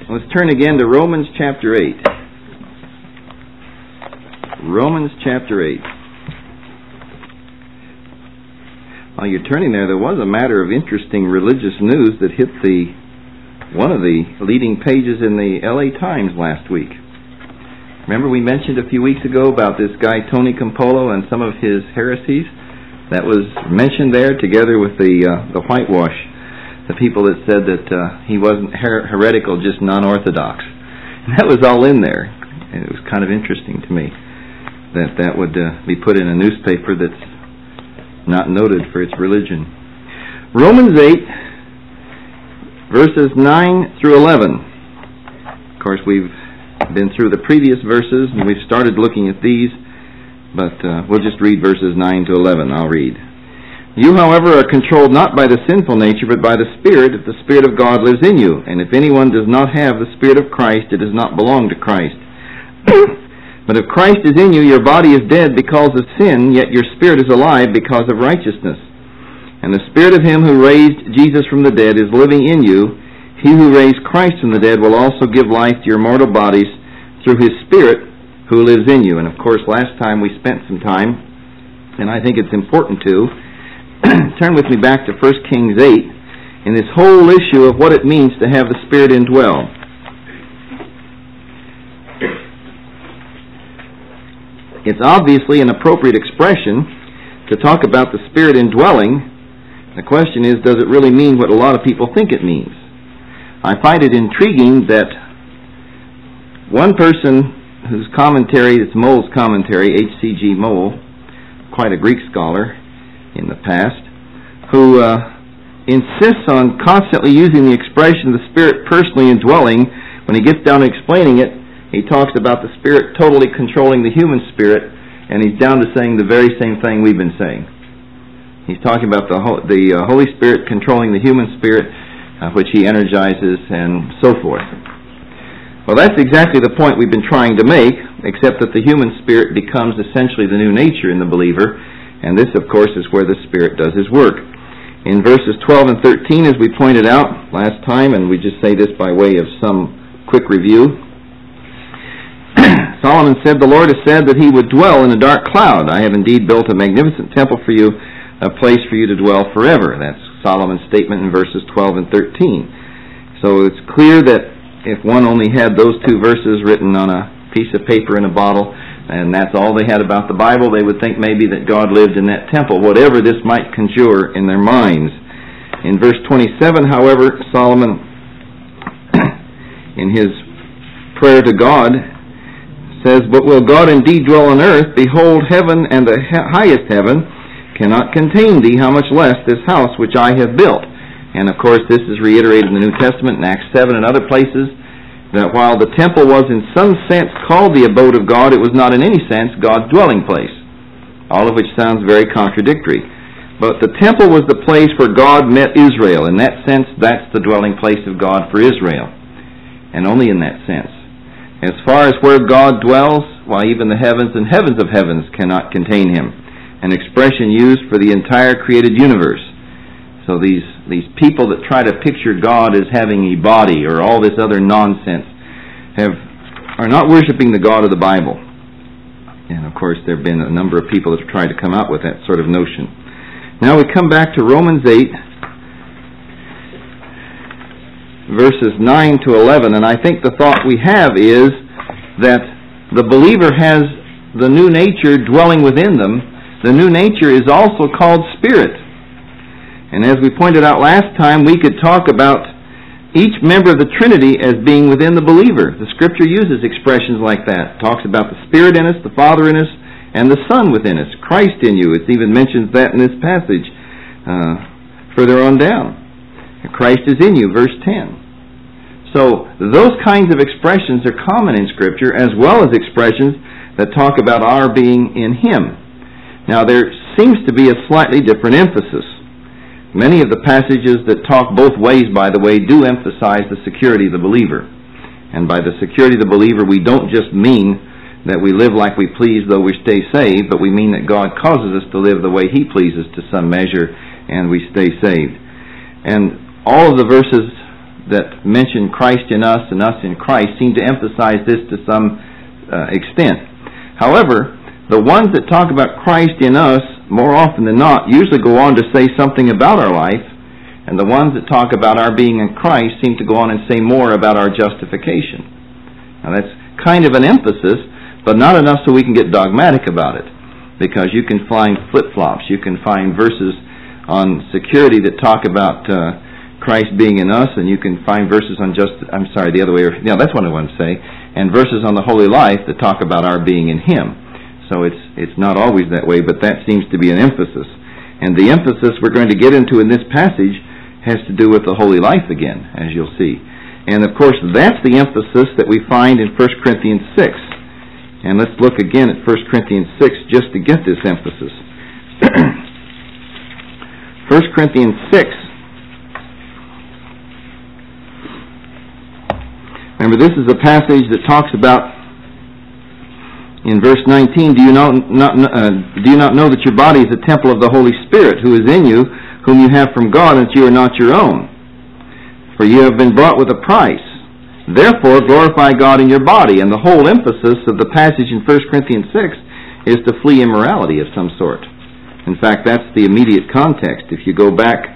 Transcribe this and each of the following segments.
Let's turn again to Romans chapter 8. Romans chapter 8. While you're turning there was a matter of interesting religious news that hit one of the leading pages in the LA Times last week. Remember we mentioned a few weeks ago about this guy Tony Campolo and some of his heresies? That was mentioned there together with the whitewash, the people that said that he wasn't heretical, just non-orthodox. And that was all in there. And it was kind of interesting to me that would be put in a newspaper that's not noted for its religion. Romans 8, verses 9 through 11. Of course, we've been through the previous verses, and we've started looking at these, but we'll just read verses 9 to 11. I'll read. You, however, are controlled not by the sinful nature, but by the Spirit, if the Spirit of God lives in you. And if anyone does not have the Spirit of Christ, it does not belong to Christ. But if Christ is in you, your body is dead because of sin, yet your spirit is alive because of righteousness. And the Spirit of Him who raised Jesus from the dead is living in you. He who raised Christ from the dead will also give life to your mortal bodies through His Spirit who lives in you. And of course, last time we spent some time, and I think it's important to, turn with me back to 1 Kings 8, in this whole issue of what it means to have the Spirit indwell. It's obviously an appropriate expression to talk about the Spirit indwelling. The question is, does it really mean what a lot of people think it means? I find it intriguing that one person whose commentary, it's Moll's commentary, H.C.G. Moll, quite a Greek scholar in the past, who insists on constantly using the expression the Spirit personally indwelling. When he gets down to explaining it, he talks about the Spirit totally controlling the human spirit, and he's down to saying the very same thing we've been saying. He's talking about the Holy Spirit controlling the human spirit, which He energizes, and so forth. Well, that's exactly the point we've been trying to make, except that the human spirit becomes essentially the new nature in the believer, and this, of course, is where the Spirit does His work. In verses 12 and 13, as we pointed out last time, and we just say this by way of some quick review, Solomon said, the Lord has said that He would dwell in a dark cloud. I have indeed built a magnificent temple for you, a place for you to dwell forever. That's Solomon's statement in verses 12 and 13. So it's clear that if one only had those two verses written on a piece of paper in a bottle, and that's all they had about the Bible, they would think maybe that God lived in that temple, whatever this might conjure in their minds. In verse 27, however, Solomon, in his prayer to God, says, but will God indeed dwell on earth? Behold, heaven and the highest heaven cannot contain thee, how much less this house which I have built. And of course this is reiterated in the New Testament in Acts 7 and other places, that while the temple was in some sense called the abode of God, it was not in any sense God's dwelling place. All of which sounds very contradictory. But the temple was the place where God met Israel. In that sense, that's the dwelling place of God for Israel. And only in that sense. As far as where God dwells, why even the heavens and heavens of heavens cannot contain Him. An expression used for the entire created universe. So these people that try to picture God as having a body or all this other nonsense are not worshiping the God of the Bible. And of course there have been a number of people that have tried to come out with that sort of notion. Now we come back to Romans 8, verses 9 to 11, and I think the thought we have is that the believer has the new nature dwelling within them. The new nature is also called Spirit. And as we pointed out last time, we could talk about each member of the Trinity as being within the believer. The Scripture uses expressions like that. It talks about the Spirit in us, the Father in us, and the Son within us, Christ in you. It even mentions that in this passage further on down. Christ is in you, verse 10. So those kinds of expressions are common in Scripture, as well as expressions that talk about our being in Him. Now there seems to be a slightly different emphasis. Many of the passages that talk both ways, by the way, do emphasize the security of the believer. And by the security of the believer, we don't just mean that we live like we please though we stay saved, but we mean that God causes us to live the way He pleases to some measure, and we stay saved. And all of the verses that mention Christ in us and us in Christ seem to emphasize this to some extent. However, the ones that talk about Christ in us, more often than not, usually go on to say something about our life, and the ones that talk about our being in Christ seem to go on and say more about our justification. Now that's kind of an emphasis, but not enough so we can get dogmatic about it, because you can find flip-flops. You can find verses on security that talk about Christ being in us, and you can find verses on the other way. That's what I want to say. And verses on the holy life that talk about our being in Him. So it's not always that way, but that seems to be an emphasis. And the emphasis we're going to get into in this passage has to do with the holy life again, as you'll see. And of course, that's the emphasis that we find in 1 Corinthians 6. And let's look again at 1 Corinthians 6 just to get this emphasis. 1 Corinthians 6. Remember, this is a passage that talks about, in verse 19, do you not know that your body is a temple of the Holy Spirit, who is in you, whom you have from God, and that you are not your own? For you have been bought with a price. Therefore, glorify God in your body. And the whole emphasis of the passage in 1 Corinthians 6 is to flee immorality of some sort. In fact, that's the immediate context. If you go back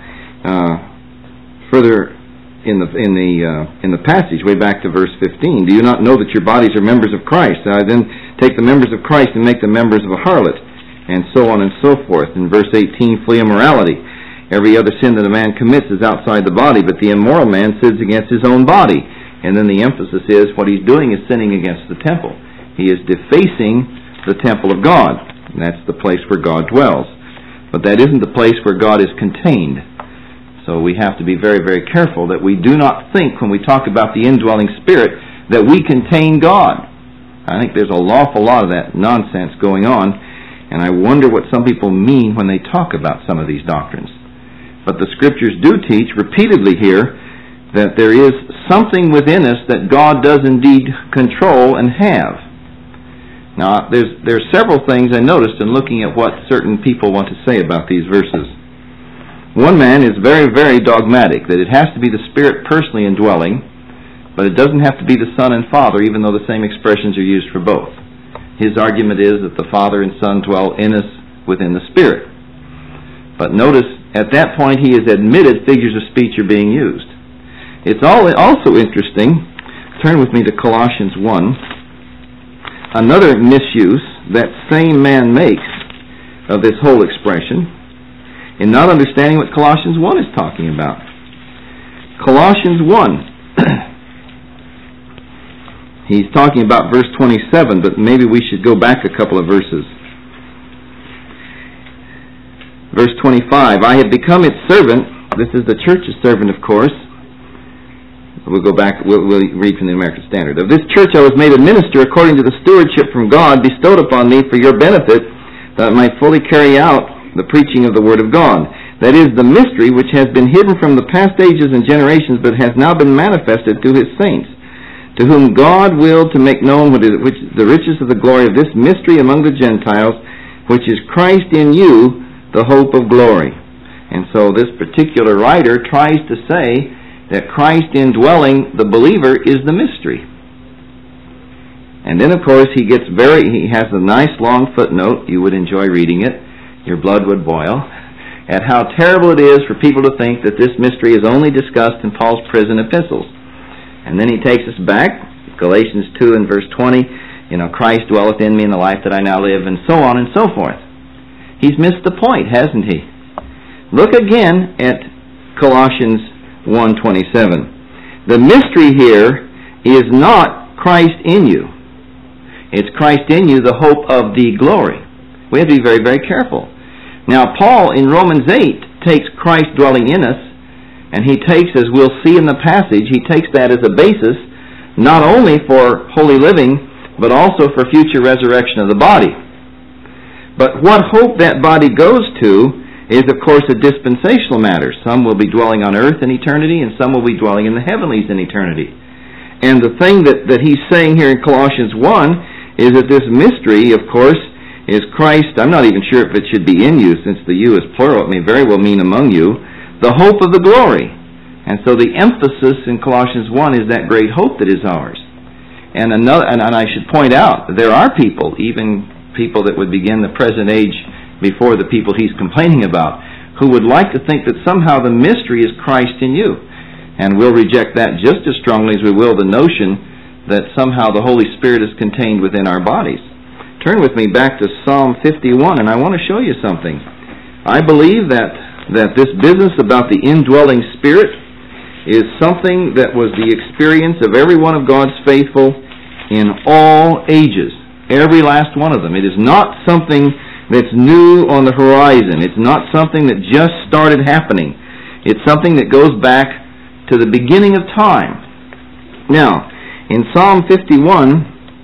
further in the passage, way back to verse 15, do you not know that your bodies are members of Christ? I then take the members of Christ and make them members of a harlot, and so on and so forth. In verse 18, flee immorality. Every other sin that a man commits is outside the body, but the immoral man sins against his own body. And then the emphasis is what he's doing is sinning against the temple. He is defacing the temple of God. And that's the place where God dwells. But that isn't the place where God is contained. So we have to be very, very careful that we do not think when we talk about the indwelling Spirit that we contain God. I think there's an awful lot of that nonsense going on, and I wonder what some people mean when they talk about some of these doctrines. But the Scriptures do teach repeatedly here that there is something within us that God does indeed control and have. Now, there's several things I noticed in looking at what certain people want to say about these verses. One man is very, very dogmatic, that it has to be the Spirit personally indwelling, but it doesn't have to be the Son and Father, even though the same expressions are used for both. His argument is that the Father and Son dwell in us within the Spirit. But notice, at that point, he has admitted figures of speech are being used. It's also interesting, turn with me to Colossians 1, another misuse that same man makes of this whole expression in not understanding what Colossians 1 is talking about. Colossians 1, he's talking about verse 27, but maybe we should go back a couple of verses. Verse 25, I have become its servant. This is the church's servant, of course. We'll go back, we'll read from the American Standard. Of this church I was made a minister according to the stewardship from God bestowed upon me for your benefit, that I might fully carry out the preaching of the Word of God. That is, the mystery which has been hidden from the past ages and generations, but has now been manifested to His saints, to whom God willed to make known the riches of the glory of this mystery among the Gentiles, which is Christ in you, the hope of glory. And so this particular writer tries to say that Christ indwelling the believer is the mystery. And then, of course, he has a nice long footnote. You would enjoy reading it. Your blood would boil at how terrible it is for people to think that this mystery is only discussed in Paul's prison epistles. And then he takes us back, Galatians 2 and verse 20, Christ dwelleth in me in the life that I now live, and so on and so forth. He's missed the point, hasn't he? Look again at Colossians 1:27. The mystery here is not Christ in you. It's Christ in you, the hope of the glory. We have to be very, very careful. Now, Paul in Romans 8 takes Christ dwelling in us, and he takes, as we'll see in the passage, he takes that as a basis not only for holy living, but also for future resurrection of the body. But what hope that body goes to is, of course, a dispensational matter. Some will be dwelling on earth in eternity, and some will be dwelling in the heavenlies in eternity. And the thing that he's saying here in Colossians 1 is that this mystery, of course, is Christ. I'm not even sure if it should be in you, since the you is plural. It may very well mean among you. The hope of the glory. And so the emphasis in Colossians 1 is that great hope that is ours. And I should point out, there are people, even people that would begin the present age before the people he's complaining about, who would like to think that somehow the mystery is Christ in you. And we'll reject that just as strongly as we will the notion that somehow the Holy Spirit is contained within our bodies. Turn with me back to Psalm 51, and I want to show you something. I believe that this business about the indwelling Spirit is something that was the experience of every one of God's faithful in all ages. Every last one of them. It is not something that's new on the horizon. It's not something that just started happening. It's something that goes back to the beginning of time. Now, in Psalm 51,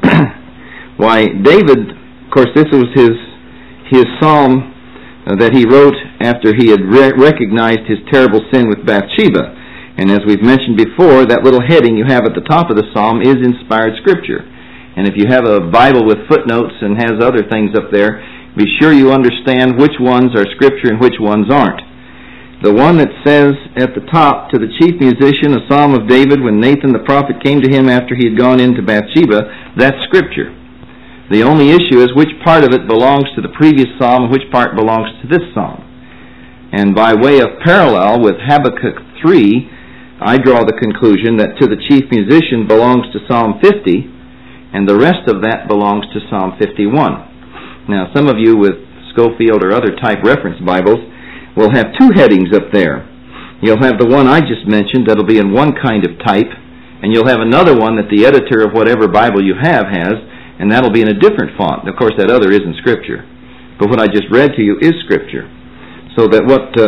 why David, of course this was his psalm that he wrote after he had recognized his terrible sin with Bathsheba. And as we've mentioned before, that little heading you have at the top of the psalm is inspired scripture. And if you have a Bible with footnotes and has other things up there, be sure you understand which ones are scripture and which ones aren't. The one that says at the top, to the chief musician, a psalm of David when Nathan the prophet came to him after he had gone into Bathsheba, that's scripture. The only issue is which part of it belongs to the previous psalm and which part belongs to this psalm. And by way of parallel with Habakkuk 3, I draw the conclusion that to the chief musician belongs to Psalm 50, and the rest of that belongs to Psalm 51. Now, some of you with Schofield or other type reference Bibles will have two headings up there. You'll have the one I just mentioned that'll be in one kind of type, and you'll have another one that the editor of whatever Bible you have has, and that'll be in a different font. Of course, that other isn't Scripture, but what I just read to you is Scripture, so that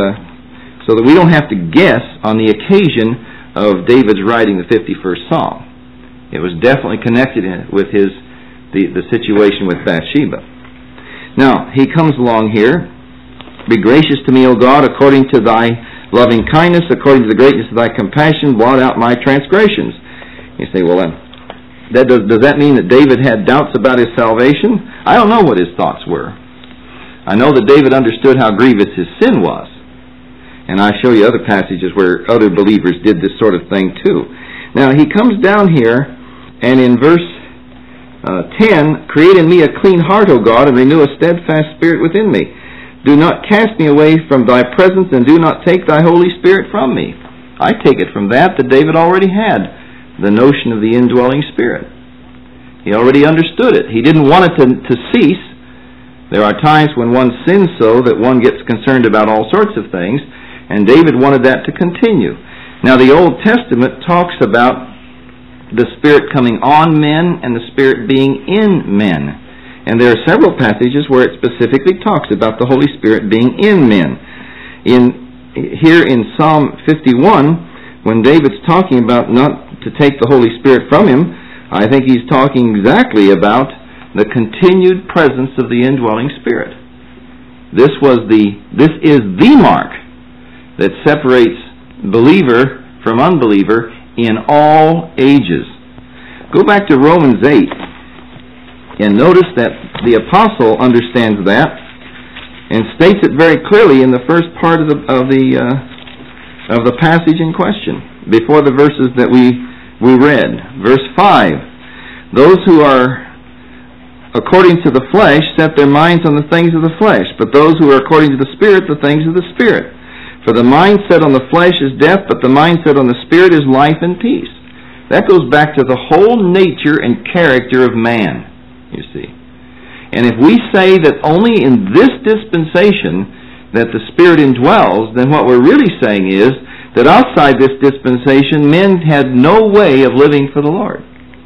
we don't have to guess on the occasion of David's writing the 51st Psalm. It was definitely connected with the situation with Bathsheba. Now, he comes along here. Be gracious to me, O God, according to thy loving kindness, according to the greatness of thy compassion, blot out my transgressions. You say, well, does that mean that David had doubts about his salvation? I don't know what his thoughts were. I know that David understood how grievous his sin was. And I show you other passages where other believers did this sort of thing too. Now, he comes down here, and in verse 10, create in me a clean heart, O God, and renew a steadfast spirit within me. Do not cast me away from thy presence, and do not take thy Holy Spirit from me. I take it from that David already had the notion of the indwelling Spirit. He already understood it. He didn't want it to cease. There are times when one sins so that one gets concerned about all sorts of things, and David wanted that to continue. Now, the Old Testament talks about the Spirit coming on men and the Spirit being in men. And there are several passages where it specifically talks about the Holy Spirit being in men. Here in Psalm 51, when David's talking about not to take the Holy Spirit from him, I think he's talking exactly about the continued presence of the indwelling Spirit. This is the mark that separates believer from unbeliever in all ages. Go back to Romans 8. And notice that the apostle understands that and states it very clearly in the first part of the passage in question, before the verses that we read. Verse 5, those who are according to the flesh set their minds on the things of the flesh, but those who are according to the Spirit, the things of the Spirit. For the mind set on the flesh is death, but the mind set on the Spirit is life and peace. That goes back to the whole nature and character of man. You see. And if we say that only in this dispensation that the Spirit indwells, then what we're really saying is that outside this dispensation, men had no way of living for the Lord.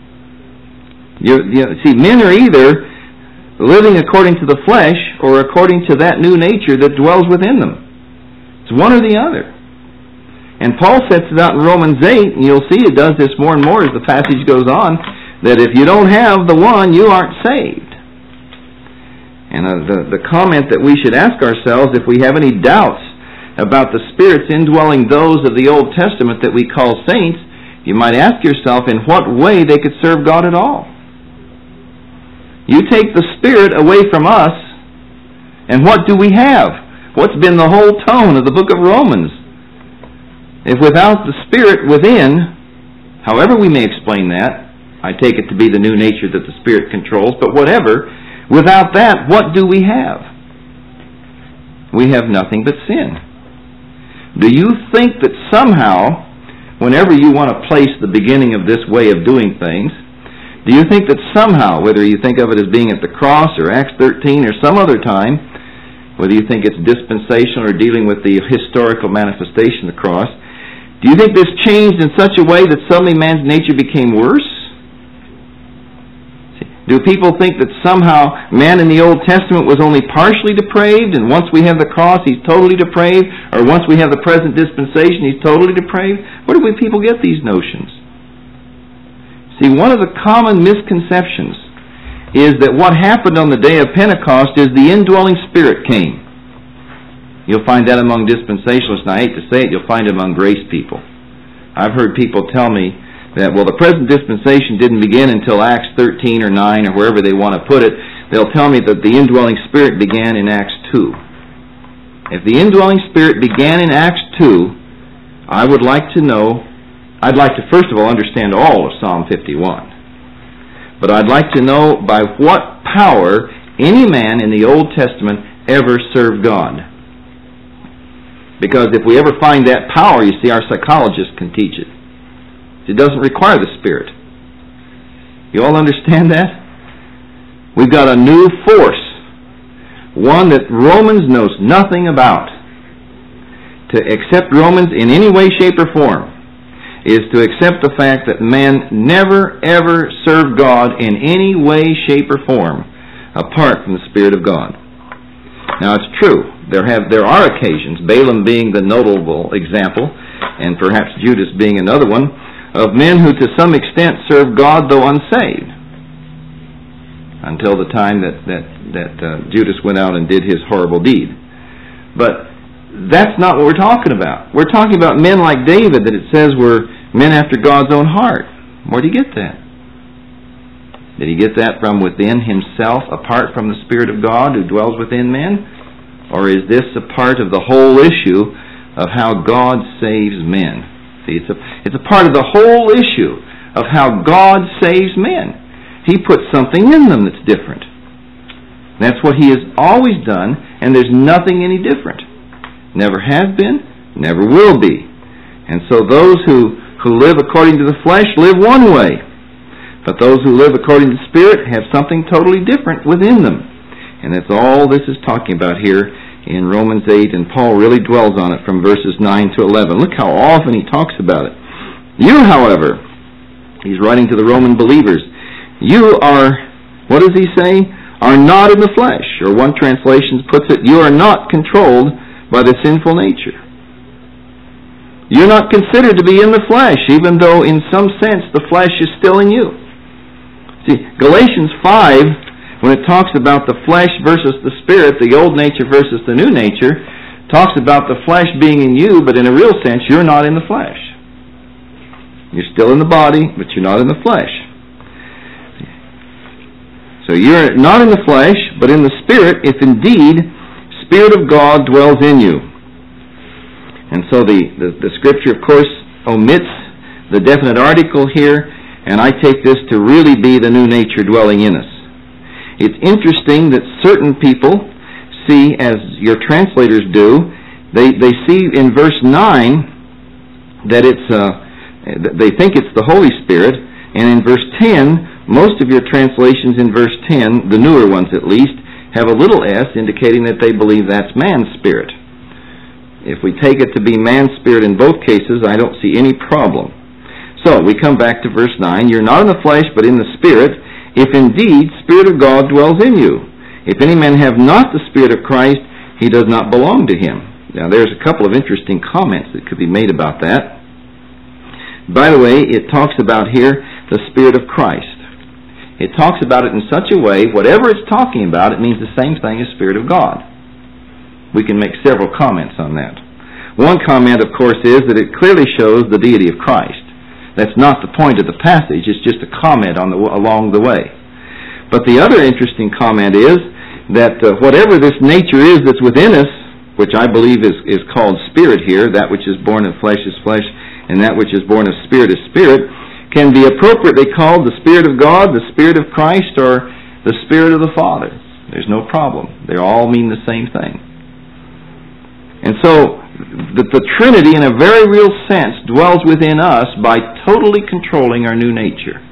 See, men are either living according to the flesh or according to that new nature that dwells within them. It's one or the other. And Paul sets it out in Romans 8, and you'll see it does this more and more as the passage goes on, that if you don't have the one, you aren't saved. And the comment that we should ask ourselves, if we have any doubts about the Spirit's indwelling those of the Old Testament that we call saints, you might ask yourself in what way they could serve God at all. You take the Spirit away from us, and what do we have? What's been the whole tone of the book of Romans? If without the Spirit within, however we may explain that, I take it to be the new nature that the Spirit controls, but whatever, without that, what do we have? We have nothing but sin. Do you think that somehow, whenever you want to place the beginning of this way of doing things, do you think that somehow, whether you think of it as being at the cross or Acts 13 or some other time, whether you think it's dispensational or dealing with the historical manifestation of the cross, do you think this changed in such a way that suddenly man's nature became worse? Do people think that somehow man in the Old Testament was only partially depraved, and once we have the cross he's totally depraved, or once we have the present dispensation he's totally depraved? Where do people get these notions? See, one of the common misconceptions is that what happened on the day of Pentecost is the indwelling Spirit came. You'll find that among dispensationalists, and I hate to say it, you'll find it among grace people. I've heard people tell me that, well, the present dispensation didn't begin until Acts 13 or 9 or wherever they want to put it. They'll tell me that the indwelling Spirit began in Acts 2. If the indwelling Spirit began in Acts 2, I'd like to first of all understand all of Psalm 51. But I'd like to know by what power any man in the Old Testament ever served God. Because if we ever find that power, you see, our psychologists can teach it. It doesn't require the Spirit. You all understand that? We've got a new force, one that Romans knows nothing about. To accept Romans in any way, shape, or form is to accept the fact that man never, ever served God in any way, shape, or form apart from the Spirit of God. Now, it's true. There are occasions, Balaam being the notable example, and perhaps Judas being another one, of men who to some extent served God though unsaved, until the time that Judas went out and did his horrible deed. But that's not what we're talking about. We're talking about men like David that it says were men after God's own heart. Where did he get that? Did he get that from within himself, apart from the Spirit of God who dwells within men? Or is this a part of the whole issue of how God saves men? See, it's a part of the whole issue of how God saves men. He puts something in them that's different. That's what He has always done, and there's nothing any different. Never has been, never will be. And so those who live according to the flesh live one way. But those who live according to the Spirit have something totally different within them. And that's all this is talking about here in Romans 8, and Paul really dwells on it from verses 9 to 11. Look how often he talks about it. You, however, he's writing to the Roman believers, you are, what does he say? Are not in the flesh. Or one translation puts it, you are not controlled by the sinful nature. You're not considered to be in the flesh, even though in some sense the flesh is still in you. See, Galatians 5, when it talks about the flesh versus the Spirit, the old nature versus the new nature, talks about the flesh being in you, but in a real sense, you're not in the flesh. You're still in the body, but you're not in the flesh. So you're not in the flesh, but in the Spirit, if indeed Spirit of God dwells in you. And so the Scripture, of course, omits the definite article here, and I take this to really be the new nature dwelling in us. It's interesting that certain people see, as your translators do, they see in verse 9 that they think it's the Holy Spirit, and in verse 10, most of your translations in verse 10, the newer ones at least, have a little s indicating that they believe that's man's spirit. If we take it to be man's spirit in both cases, I don't see any problem. So, we come back to verse 9. You're not in the flesh, but in the Spirit, if indeed Spirit of God dwells in you. If any man have not the Spirit of Christ, he does not belong to him. Now, there's a couple of interesting comments that could be made about that. By the way, it talks about here the Spirit of Christ. It talks about it in such a way, whatever it's talking about, it means the same thing as Spirit of God. We can make several comments on that. One comment, of course, is that it clearly shows the deity of Christ. That's not the point of the passage. It's just a comment along the way. But the other interesting comment is that whatever this nature is that's within us, which I believe is called spirit here, that which is born of flesh is flesh, and that which is born of spirit is spirit, can be appropriately called the Spirit of God, the Spirit of Christ, or the Spirit of the Father. There's no problem. They all mean the same thing. And so, the Trinity, in a very real sense, dwells within us by totally controlling our new nature.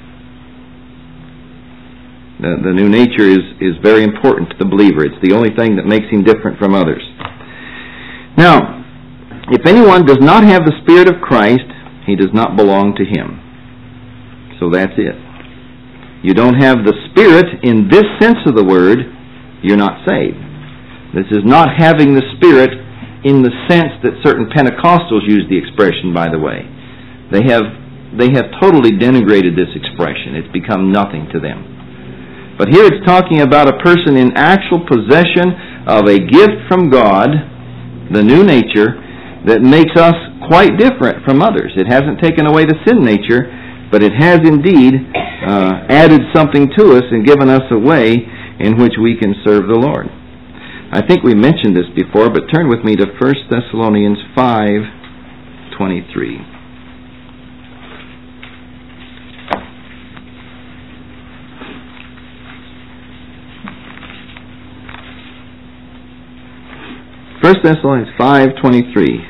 The new nature is very important to the believer. It's the only thing that makes him different from others. Now, if anyone does not have the Spirit of Christ, he does not belong to Him. So that's it. You don't have the Spirit in this sense of the word, you're not saved. This is not having the Spirit in the sense that certain Pentecostals use the expression, by the way. They have totally denigrated this expression. It's become nothing to them. But here it's talking about a person in actual possession of a gift from God, the new nature, that makes us quite different from others. It hasn't taken away the sin nature, but it has indeed added something to us and given us a way in which we can serve the Lord. I think we mentioned this before, but turn with me to 1 Thessalonians 5:23. First Thessalonians 5:23.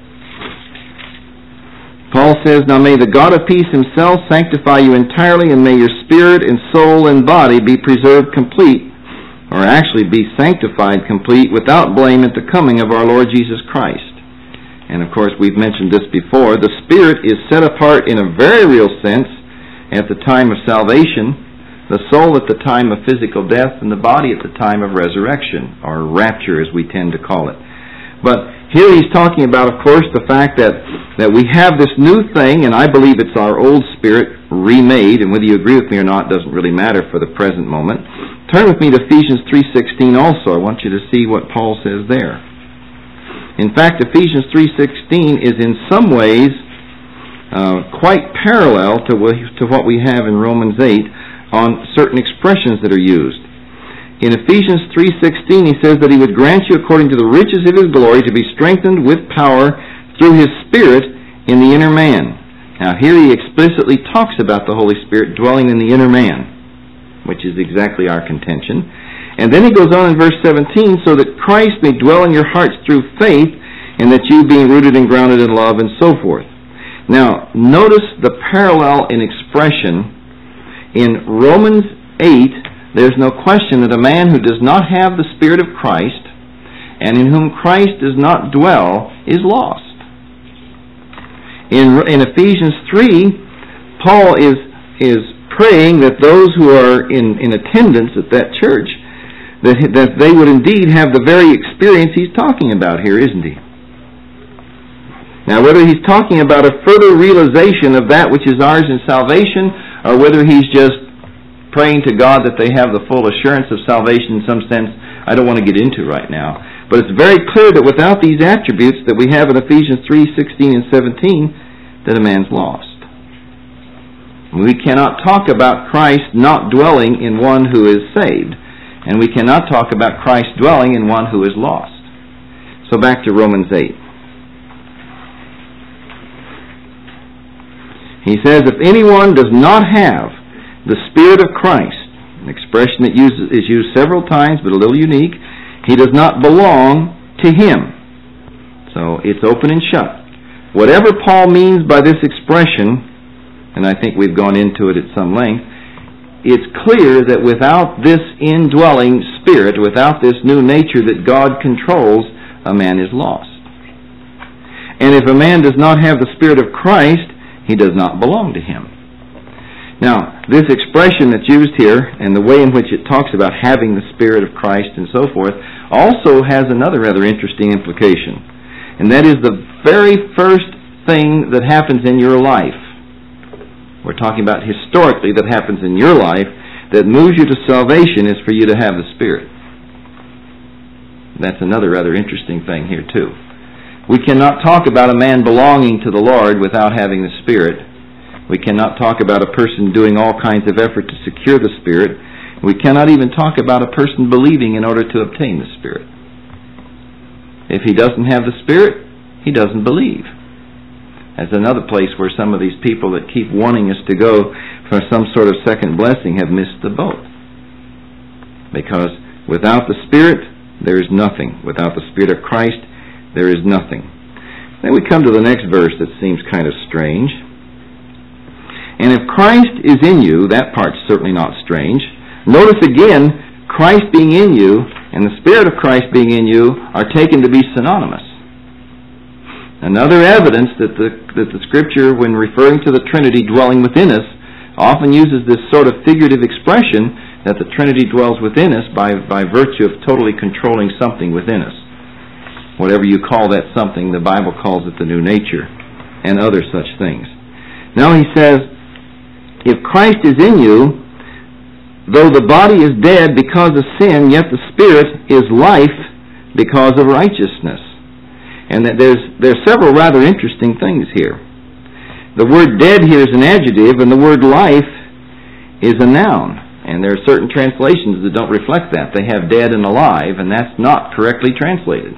Paul says, "Now may the God of peace Himself sanctify you entirely, and may your spirit and soul and body be preserved complete," or actually be sanctified complete, "without blame at the coming of our Lord Jesus Christ." And of course, we've mentioned this before. The spirit is set apart in a very real sense at the time of salvation, the soul at the time of physical death, and the body at the time of resurrection, or rapture as we tend to call it. But here he's talking about, of course, the fact that we have this new thing, and I believe it's our old spirit remade, and whether you agree with me or not doesn't really matter for the present moment. Turn with me to Ephesians 3:16 also. I want you to see what Paul says there. In fact, Ephesians 3:16 is in some ways quite parallel to what we have in Romans 8 on certain expressions that are used. In Ephesians 3:16, he says that He would grant you, according to the riches of His glory, to be strengthened with power through His Spirit in the inner man. Now here he explicitly talks about the Holy Spirit dwelling in the inner man, which is exactly our contention. And then he goes on in verse 17, "so that Christ may dwell in your hearts through faith, and that you, being rooted and grounded in love," and so forth. Now, notice the parallel in expression. In Romans 8, there's no question that a man who does not have the Spirit of Christ, and in whom Christ does not dwell, is lost. In Ephesians 3, Paul is praying that those who are in attendance at that church, that they would indeed have the very experience he's talking about here, isn't he? Now, whether he's talking about a further realization of that which is ours in salvation, or whether he's just praying to God that they have the full assurance of salvation in some sense, I don't want to get into right now. But it's very clear that without these attributes that we have in Ephesians 3:16 and 17, that a man's lost. We cannot talk about Christ not dwelling in one who is saved, and we cannot talk about Christ dwelling in one who is lost. So back to Romans 8. He says, "If anyone does not have the Spirit of Christ," an expression that is used several times but a little unique, "he does not belong to Him." So it's open and shut. Whatever Paul means by this expression, and I think we've gone into it at some length, it's clear that without this indwelling Spirit, without this new nature that God controls, a man is lost. And if a man does not have the Spirit of Christ, he does not belong to Him. Now, this expression that's used here, and the way in which it talks about having the Spirit of Christ and so forth, also has another rather interesting implication. And that is the very first thing that happens in your life. We're talking about historically that happens in your life that moves you to salvation is for you to have the Spirit. That's another rather interesting thing here too. We cannot talk about a man belonging to the Lord without having the Spirit. We cannot talk about a person doing all kinds of effort to secure the Spirit. We cannot even talk about a person believing in order to obtain the Spirit. If he doesn't have the Spirit, he doesn't believe. That's another place where some of these people that keep wanting us to go for some sort of second blessing have missed the boat. Because without the Spirit, there is nothing. Without the Spirit of Christ, there is nothing. Then we come to the next verse that seems kind of strange. And if Christ is in you, that part's certainly not strange. Notice again, Christ being in you and the Spirit of Christ being in you are taken to be synonymous. Another evidence that the Scripture, when referring to the Trinity dwelling within us, often uses this sort of figurative expression that the Trinity dwells within us by virtue of totally controlling something within us. Whatever you call that something, the Bible calls it the new nature and other such things. Now he says, if Christ is in you, though the body is dead because of sin, yet the Spirit is life because of righteousness. And that there's several rather interesting things here. The word dead here is an adjective, and the word life is a noun. And there are certain translations that don't reflect that. They have dead and alive, and that's not correctly translated.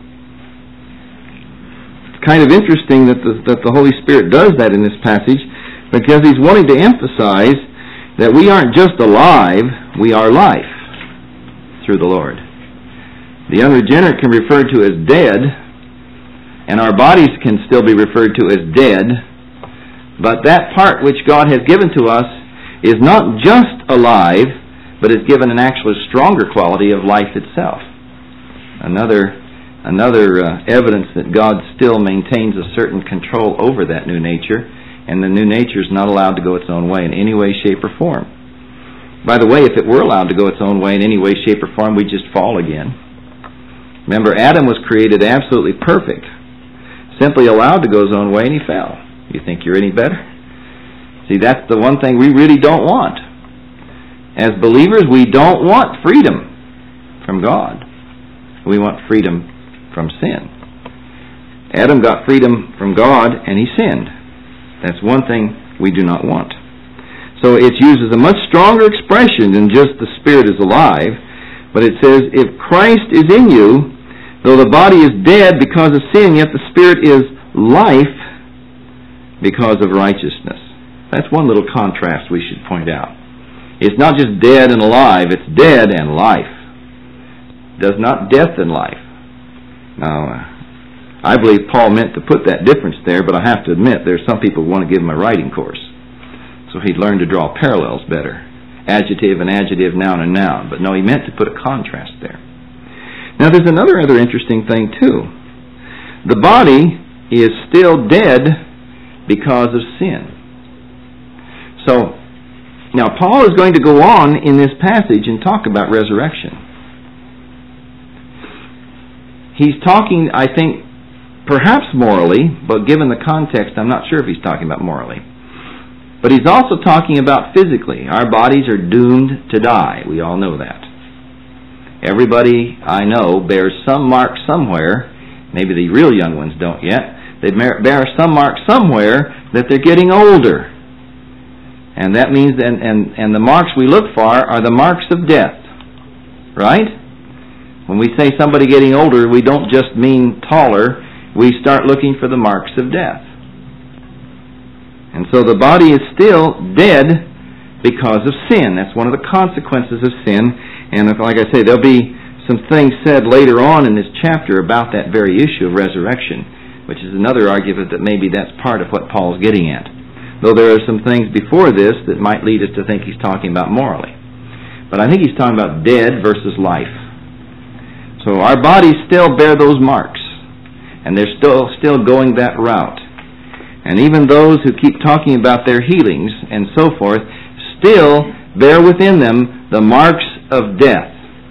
It's kind of interesting that the Holy Spirit does that in this passage, because he's wanting to emphasize that we aren't just alive, we are life through the Lord. The unregenerate can be referred to as dead, and our bodies can still be referred to as dead, but that part which God has given to us is not just alive, but is given an actually stronger quality of life itself. Another evidence that God still maintains a certain control over that new nature, and the new nature is not allowed to go its own way in any way, shape, or form. By the way, if it were allowed to go its own way in any way, shape, or form, we'd just fall again. Remember, Adam was created absolutely perfect, simply allowed to go his own way, and he fell. You think you're any better? See, that's the one thing we really don't want. As believers, we don't want freedom from God. We want freedom from sin. Adam got freedom from God, and he sinned. That's one thing we do not want. So it uses a much stronger expression than just the Spirit is alive, but it says, if Christ is in you, though the body is dead because of sin, yet the Spirit is life because of righteousness. That's one little contrast we should point out. It's not just dead and alive, it's dead and life. It does not death and life. Now, I believe Paul meant to put that difference there, but I have to admit there's some people who want to give him a writing course. So he'd learn to draw parallels better. Adjective and adjective, noun and noun. But no, he meant to put a contrast there. Now there's another rather interesting thing too. The body is still dead because of sin. So, now Paul is going to go on in this passage and talk about resurrection. He's talking, I think, perhaps morally, but given the context, I'm not sure if he's talking about morally. But he's also talking about physically. Our bodies are doomed to die. We all know that. Everybody I know bears some mark somewhere. Maybe the real young ones don't yet. They bear some mark somewhere that they're getting older. And that means, and the marks we look for are the marks of death. Right? When we say somebody getting older, we don't just mean taller. We start looking for the marks of death. And so the body is still dead because of sin. That's one of the consequences of sin. And like I say, there'll be some things said later on in this chapter about that very issue of resurrection, which is another argument that maybe that's part of what Paul's getting at. Though there are some things before this that might lead us to think he's talking about morally. But I think he's talking about dead versus life. So our bodies still bear those marks. And they're still going that route. And even those who keep talking about their healings and so forth still bear within them the marks of death.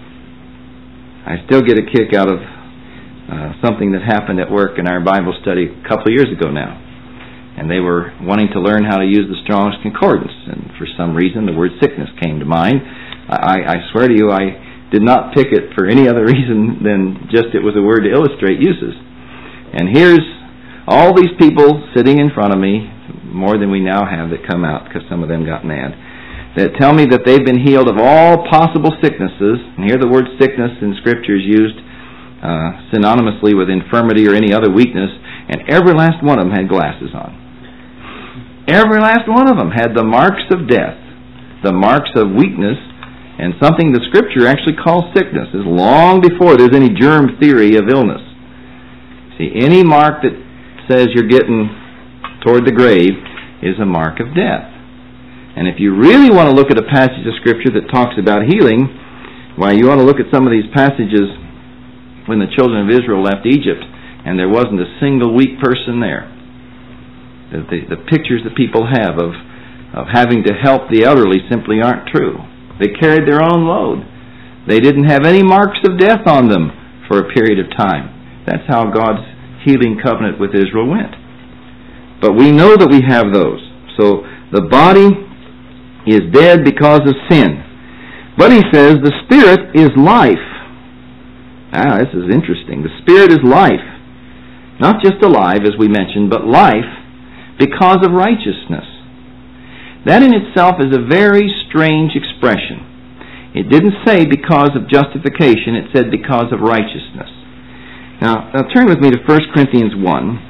I still get a kick out of something that happened at work in our Bible study a couple of years ago now. And they were wanting to learn how to use the Strong's Concordance. And for some reason the word sickness came to mind. I swear to you, I did not pick it for any other reason than just it was a word to illustrate uses. And here's all these people sitting in front of me, more than we now have that come out because some of them got mad, that tell me that they've been healed of all possible sicknesses. And here the word sickness in Scripture is used synonymously with infirmity or any other weakness, and every last one of them had glasses on. Every last one of them had the marks of death, the marks of weakness, and something the Scripture actually calls sickness. Is long before there's any germ theory of illness. See, any mark that says you're getting toward the grave is a mark of death. And if you really want to look at a passage of Scripture that talks about healing, why, you want to look at some of these passages when the children of Israel left Egypt and there wasn't a single weak person there. The pictures that people have of having to help the elderly simply aren't true. They carried their own load. They didn't have any marks of death on them for a period of time. That's how God's healing covenant with Israel went. But we know that we have those. So the body is dead because of sin. But he says the Spirit is life. This is interesting. The Spirit is life. Not just alive, as we mentioned, but life because of righteousness. That in itself is a very strange expression. It didn't say because of justification, it said because of righteousness. Now turn with me to 1 Corinthians 1.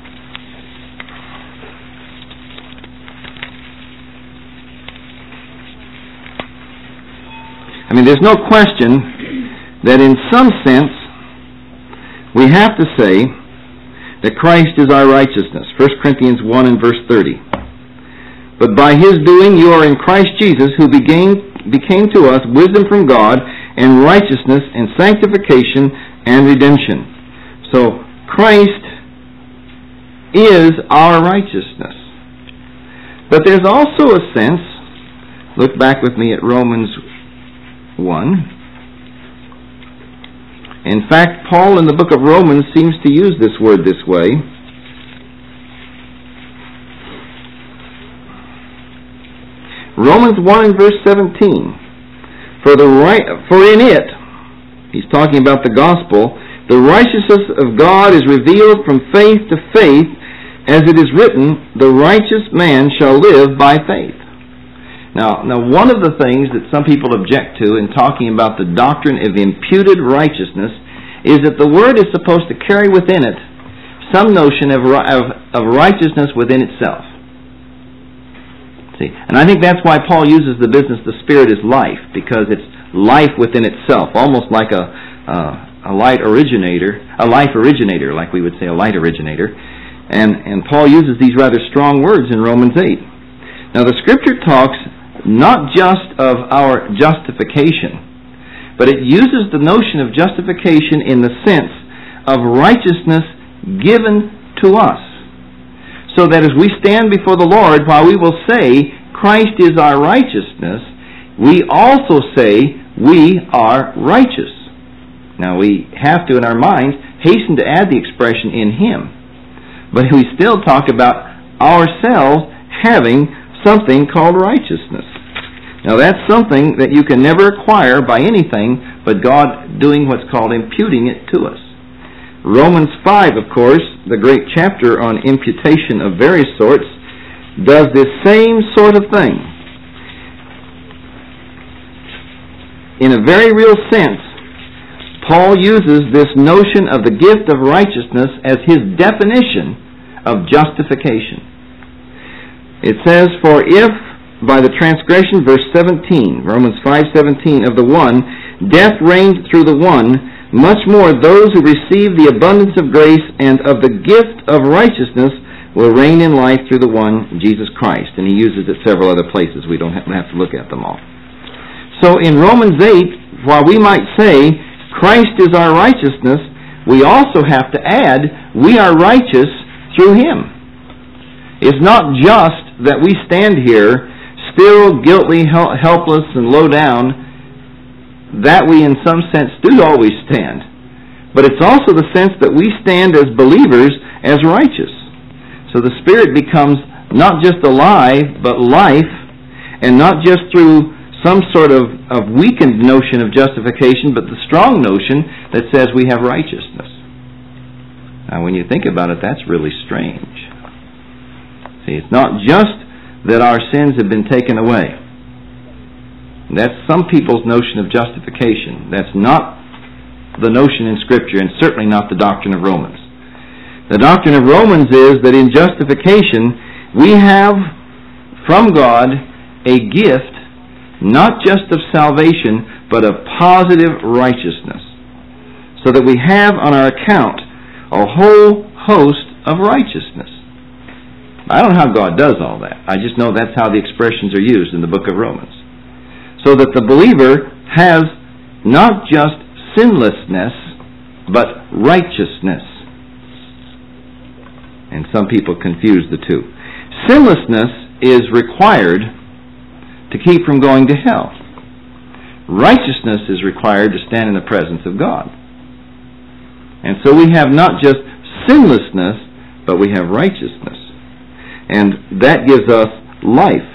I mean, there's no question that in some sense we have to say that Christ is our righteousness. 1 Corinthians 1 and verse 30. But by His doing you are in Christ Jesus, who became to us wisdom from God and righteousness and sanctification and redemption. So Christ is our righteousness. But there's also a sense, look back with me at Romans 1. In fact, Paul in the book of Romans seems to use this word this way. Romans 1 and verse 17. For in it, he's talking about the gospel, the righteousness of God is revealed from faith to faith, as it is written, the righteous man shall live by faith. Now, one of the things that some people object to in talking about the doctrine of imputed righteousness is that the word is supposed to carry within it some notion of righteousness within itself. See, and I think that's why Paul uses the business, the Spirit is life, because it's life within itself, almost like a life originator, like we would say, a light originator. And Paul uses these rather strong words in Romans 8. Now, the Scripture talks not just of our justification, but it uses the notion of justification in the sense of righteousness given to us. So that as we stand before the Lord, while we will say Christ is our righteousness, we also say we are righteous. Now we have to, in our minds, hasten to add the expression in Him. But we still talk about ourselves having something called righteousness. Now that's something that you can never acquire by anything but God doing what's called imputing it to us. Romans 5, of course, the great chapter on imputation of various sorts, does this same sort of thing. In a very real sense, Paul uses this notion of the gift of righteousness as his definition of justification. It says, for if by the transgression, verse 17, Romans 5:17, of the one, death reigned through the one, much more those who receive the abundance of grace and of the gift of righteousness will reign in life through the one, Jesus Christ. And he uses it several other places. We don't have to look at them all. So in Romans 8, while we might say Christ is our righteousness, we also have to add we are righteous through Him. It's not just that we stand here still guilty, helpless, and low down, that we in some sense do always stand. But it's also the sense that we stand as believers as righteous. So the Spirit becomes not just alive, but life, and not just through some sort of weakened notion of justification, but the strong notion that says we have righteousness. Now when you think about it, that's really strange. See, it's not just that our sins have been taken away. That's some people's notion of justification. That's not the notion in Scripture, and certainly not the doctrine of Romans. The doctrine of Romans is that in justification we have from God a gift, not just of salvation, but of positive righteousness. So that we have on our account a whole host of righteousness. I don't know how God does all that. I just know that's how the expressions are used in the book of Romans. So that the believer has not just sinlessness, but righteousness. And some people confuse the two. Sinlessness is required to keep from going to hell. Righteousness is required to stand in the presence of God. And so we have not just sinlessness, but we have righteousness. And that gives us life.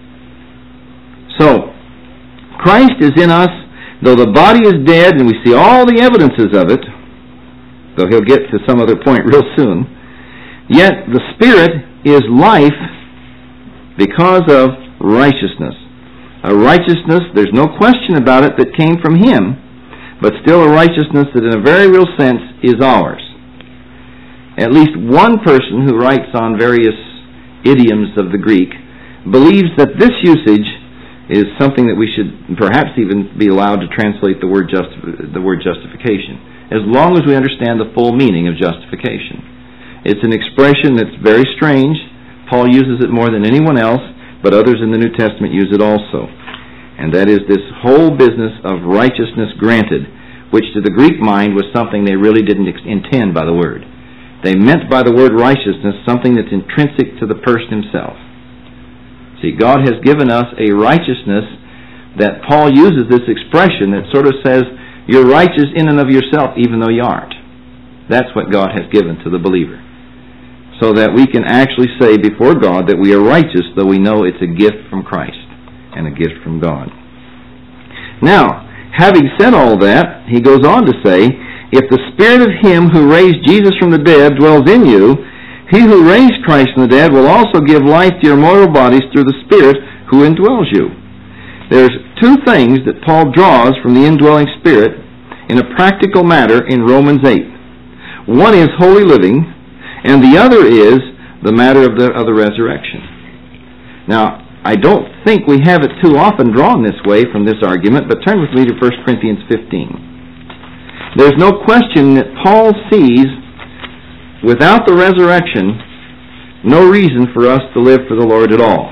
So, Christ is in us, though the body is dead, and we see all the evidences of it, though he'll get to some other point real soon, yet the Spirit is life because of righteousness. A righteousness, there's no question about it, that came from him, but still a righteousness that in a very real sense is ours. At least one person who writes on various idioms of the Greek believes that this usage is something that we should perhaps even be allowed to translate the word justification, as long as we understand the full meaning of justification. It's an expression that's very strange. Paul uses it more than anyone else, but others in the New Testament use it also. And that is this whole business of righteousness granted, which to the Greek mind was something they really didn't intend by the word. They meant by the word righteousness something that's intrinsic to the person himself. See, God has given us a righteousness that Paul uses this expression that sort of says, you're righteous in and of yourself even though you aren't. That's what God has given to the believer. So that we can actually say before God that we are righteous, though we know it's a gift from Christ and a gift from God. Now, having said all that, he goes on to say, if the Spirit of him who raised Jesus from the dead dwells in you, he who raised Christ from the dead will also give life to your mortal bodies through the Spirit who indwells you. There's two things that Paul draws from the indwelling Spirit in a practical matter in Romans 8. One is holy living, and the other is the matter of the resurrection. Now, I don't think we have it too often drawn this way from this argument, but turn with me to 1 Corinthians 15. There's no question that Paul sees, without the resurrection, no reason for us to live for the Lord at all.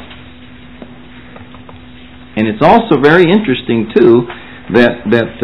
And it's also very interesting, too, that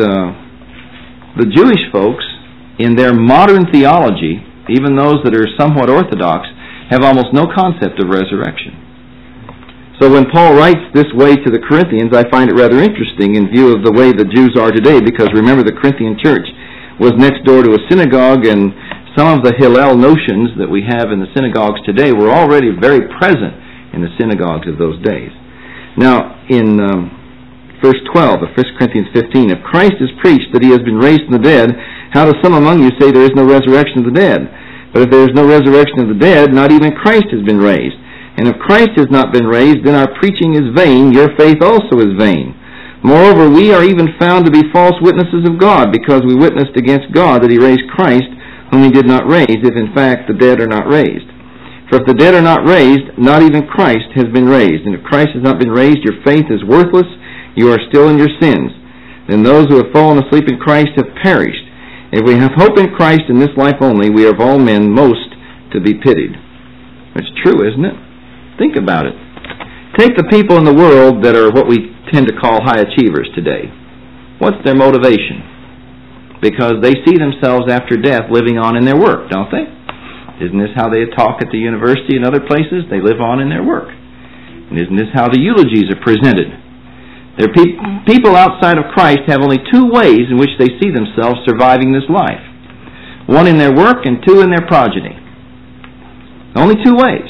the Jewish folks, in their modern theology, even those that are somewhat orthodox, have almost no concept of resurrection. So when Paul writes this way to the Corinthians, I find it rather interesting in view of the way the Jews are today, because remember the Corinthian church was next door to a synagogue, and some of the Hillel notions that we have in the synagogues today were already very present in the synagogues of those days. Now, in verse 12 of 1 Corinthians 15, if Christ is preached that he has been raised from the dead, how do some among you say there is no resurrection of the dead? But if there is no resurrection of the dead, not even Christ has been raised. And if Christ has not been raised, then our preaching is vain, your faith also is vain. Moreover, we are even found to be false witnesses of God, because we witnessed against God that he raised Christ, whom he did not raise, if in fact the dead are not raised. For if the dead are not raised, not even Christ has been raised. And if Christ has not been raised, your faith is worthless, you are still in your sins. Then those who have fallen asleep in Christ have perished. If we have hope in Christ in this life only, we are of all men most to be pitied. It's true, isn't it? Think about it. Take the people in the world that are what we tend to call high achievers today. What's their motivation? Because they see themselves after death living on in their work, don't they? Isn't this how they talk at the university and other places? They live on in their work. And isn't this how the eulogies are presented? People outside of Christ have only two ways in which they see themselves surviving this life. One in their work and two in their progeny. Only two ways.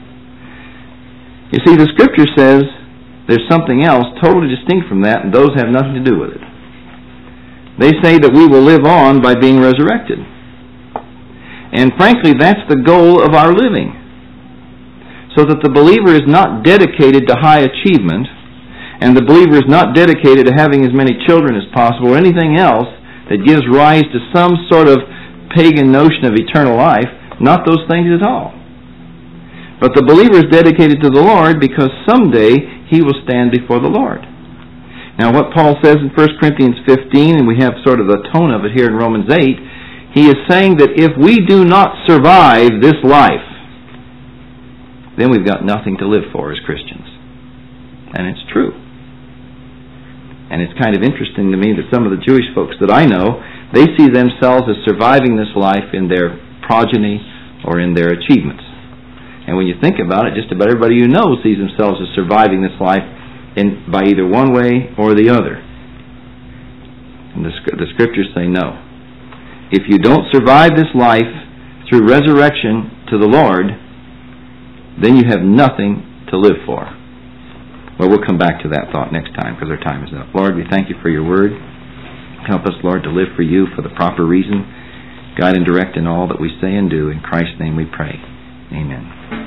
You see, the Scripture says there's something else totally distinct from that, and those have nothing to do with it. They say that we will live on by being resurrected. And frankly, that's the goal of our living. So that the believer is not dedicated to high achievement, and the believer is not dedicated to having as many children as possible, or anything else that gives rise to some sort of pagan notion of eternal life. Not those things at all. But the believer is dedicated to the Lord because someday he will stand before the Lord. Now what Paul says in 1 Corinthians 15, and we have sort of the tone of it here in Romans 8, he is saying that if we do not survive this life, then we've got nothing to live for as Christians. And it's true. And it's kind of interesting to me that some of the Jewish folks that I know, they see themselves as surviving this life in their progeny or in their achievements. And when you think about it, just about everybody you know sees themselves as surviving this life by either one way or the other. And the Scriptures say no. If you don't survive this life through resurrection to the Lord, then you have nothing to live for. Well, we'll come back to that thought next time because our time is up. Lord, we thank you for your word. Help us, Lord, to live for you for the proper reason. Guide and direct in all that we say and do. In Christ's name we pray. Amen.